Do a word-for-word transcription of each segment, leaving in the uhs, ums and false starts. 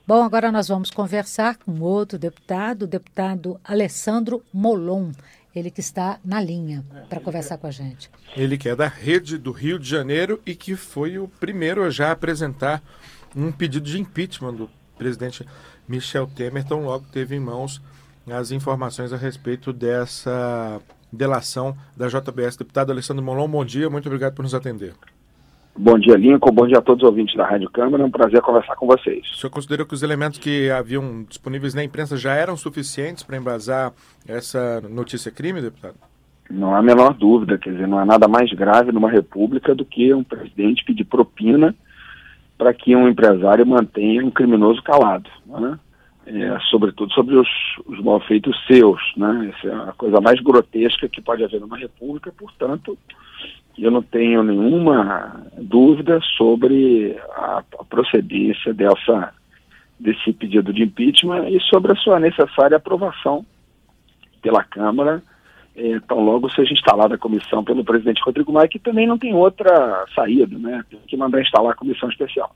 Bom, agora nós vamos conversar com outro deputado, o deputado Alessandro Molon, ele que está na linha para conversar com a gente. Ele que é da Rede do Rio de Janeiro e que foi o primeiro a já apresentar um pedido de impeachment do presidente Michel Temer, tão logo teve em mãos as informações a respeito dessa delação da J B S. Deputado Alessandro Molon, bom dia, muito obrigado por nos atender. Bom dia, Lincoln. Bom dia a todos os ouvintes da Rádio Câmara. É um prazer conversar com vocês. O senhor considerou que os elementos que haviam disponíveis na imprensa já eram suficientes para embasar essa notícia-crime, deputado? Não há a menor dúvida. Quer dizer, não há nada mais grave numa república do que um presidente pedir propina para que um empresário mantenha um criminoso calado, né? É, sobretudo sobre os, os malfeitos seus, né? Essa é a coisa mais grotesca que pode haver numa república. Portanto, eu não tenho nenhuma dúvida sobre a, a procedência dessa, desse pedido de impeachment e sobre a sua necessária aprovação pela Câmara, é, tão logo seja instalada a comissão pelo presidente Rodrigo Maia, que também não tem outra saída, né? Tem que mandar instalar a comissão especial.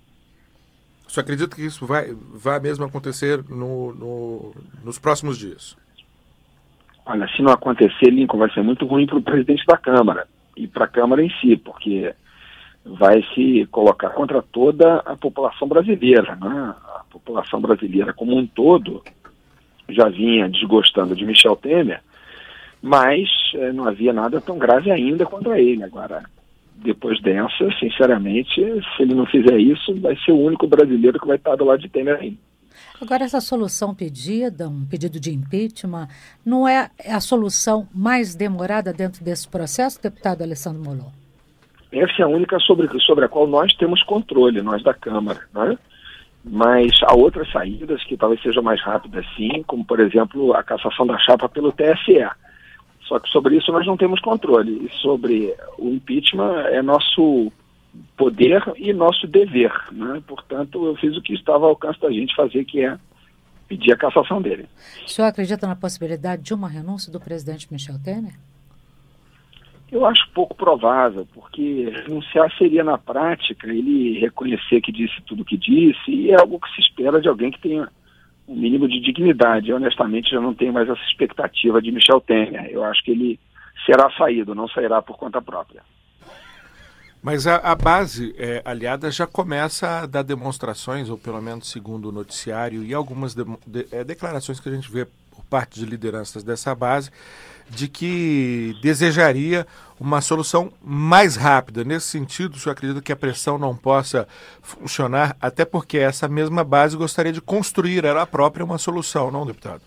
O senhor acredita que isso vai, vai mesmo acontecer no, no, nos próximos dias? Olha, se não acontecer, Lincoln, vai ser muito ruim para o presidente da Câmara e para a Câmara em si, porque vai se colocar contra toda a população brasileira, né? A população brasileira como um todo já vinha desgostando de Michel Temer, mas eh, não havia nada tão grave ainda contra ele. Agora, depois dessa, sinceramente, se ele não fizer isso, vai ser o único brasileiro que vai estar do lado de Temer ainda. Agora, essa solução pedida, um pedido de impeachment, não é a solução mais demorada dentro desse processo, deputado Alessandro Molon? Essa é a única sobre, sobre a qual nós temos controle, nós da Câmara, né? Mas há outras saídas que talvez sejam mais rápidas sim, como, por exemplo, a cassação da chapa pelo T S E. Só que sobre isso nós não temos controle. E sobre o impeachment é nosso poder e nosso dever, né? Portanto, eu fiz o que estava ao alcance da gente fazer, que é pedir a cassação dele. O senhor acredita na possibilidade de uma renúncia do presidente Michel Temer? Eu acho pouco provável, porque renunciar seria, na prática, ele reconhecer que disse tudo o que disse, e é algo que se espera de alguém que tenha um mínimo de dignidade. Eu, honestamente, já não tenho mais essa expectativa de Michel Temer. Eu acho que ele será saído, não sairá por conta própria. Mas a, a base é, aliada já começa a dar demonstrações, ou pelo menos segundo o noticiário, e algumas de, de, é, declarações que a gente vê por parte de lideranças dessa base, de que desejaria uma solução mais rápida. Nesse sentido, o senhor acredita que a pressão não possa funcionar, até porque essa mesma base gostaria de construir ela própria uma solução, não, deputado?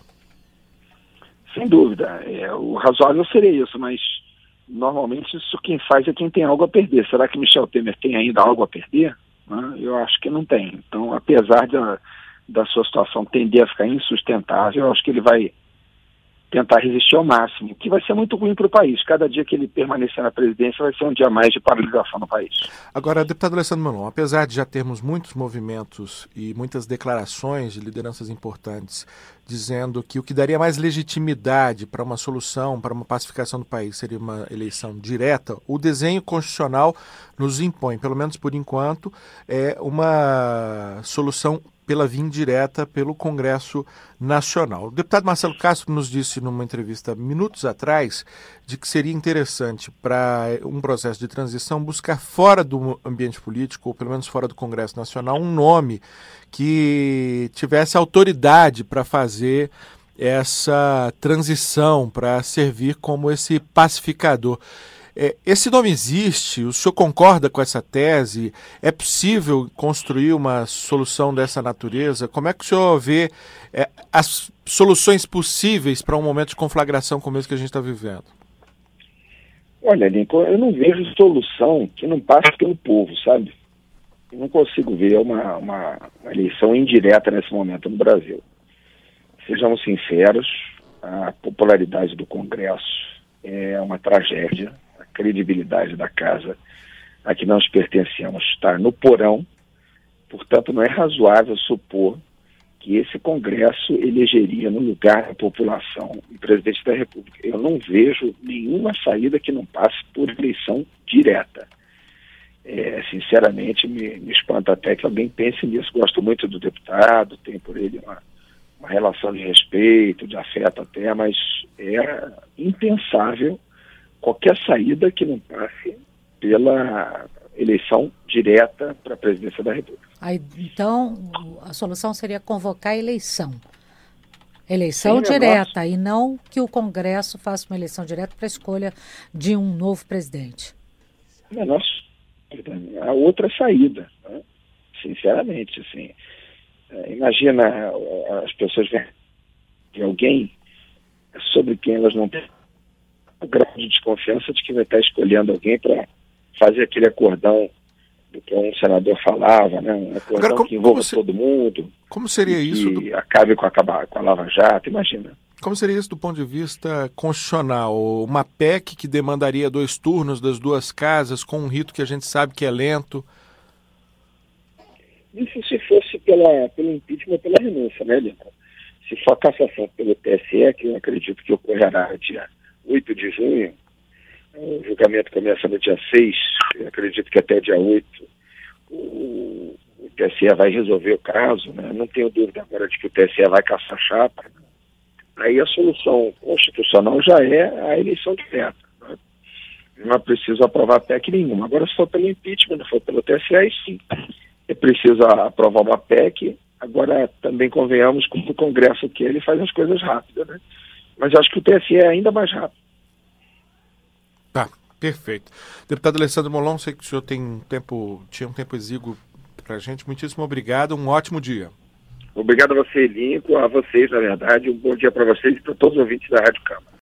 Sem dúvida. É, o razoável seria isso, mas normalmente isso quem faz é quem tem algo a perder. Será que Michel Temer tem ainda algo a perder? Né? Eu acho que não tem. Então, apesar de, da sua situação tender a ficar insustentável, eu acho que ele vai tentar resistir ao máximo, que vai ser muito ruim para o país. Cada dia que ele permanecer na presidência vai ser um dia a mais de paralisação no país. Agora, deputado Alessandro Molon, apesar de já termos muitos movimentos e muitas declarações de lideranças importantes dizendo que o que daria mais legitimidade para uma solução, para uma pacificação do país, seria uma eleição direta, o desenho constitucional nos impõe, pelo menos por enquanto, é uma solução pela via indireta pelo Congresso Nacional. O deputado Marcelo Castro nos disse numa entrevista minutos atrás de que seria interessante para um processo de transição buscar fora do ambiente político, ou pelo menos fora do Congresso Nacional, um nome que tivesse autoridade para fazer essa transição, para servir como esse pacificador. Esse nome existe? O senhor concorda com essa tese? É possível construir uma solução dessa natureza? Como é que o senhor vê é, as soluções possíveis para um momento de conflagração como esse que a gente está vivendo? Olha, Lincoln, eu não vejo solução que não passe pelo povo, sabe? Eu não consigo ver uma, uma, uma eleição indireta nesse momento no Brasil. Sejamos sinceros, a popularidade do Congresso é uma tragédia. A credibilidade da casa a que nós pertencemos está no porão. Portanto, não é razoável supor que esse Congresso elegeria no lugar da população o presidente da República. Eu não vejo nenhuma saída que não passe por eleição direta. é, sinceramente, me, me espanta até que alguém pense nisso. Gosto muito do deputado, tenho por ele uma, uma relação de respeito, de afeto até, mas é impensável qualquer saída que não passe pela eleição direta para a presidência da República. Aí, então, a solução seria convocar a eleição. Eleição Sim, direta, e não que o Congresso faça uma eleição direta para a escolha de um novo presidente. Não, nossa, a outra saída, né? Sinceramente, assim, imagina as pessoas verem de alguém sobre quem elas não têm o grau de desconfiança de que vai estar escolhendo alguém para fazer aquele acordão do que um senador falava, né? Um acordão Agora, como, que envolva se... todo mundo. Como seria isso? Que do... acabe com a, com a Lava Jato, imagina. Como seria isso do ponto de vista constitucional? Uma P E C que demandaria dois turnos das duas casas, com um rito que a gente sabe que é lento? Isso se fosse pela, pelo impeachment ou pela renúncia, né, Leandro? Se for a cassação pelo T S E, que eu acredito que ocorrerá dia oito de junho, o julgamento começa no dia seis, eu acredito que até dia oito o, o T S E vai resolver o caso, né? Não tenho dúvida agora de que o T S E vai caçar a chapa. Aí a solução constitucional já é a eleição direta. Né? Não é preciso aprovar P E C nenhuma. Agora, se for pelo impeachment, não for pelo T S E, aí sim. É preciso aprovar uma P E C. Agora, também convenhamos com o Congresso que ele faz as coisas rápidas, né? Mas acho que o T S E é ainda mais rápido. Tá, perfeito. Deputado Alessandro Molon, sei que o senhor tem um tempo, tinha um tempo exíguo para a gente. Muitíssimo obrigado, um ótimo dia. Obrigado a você, Lincoln, a vocês, na verdade. Um bom dia para vocês e para todos os ouvintes da Rádio Câmara.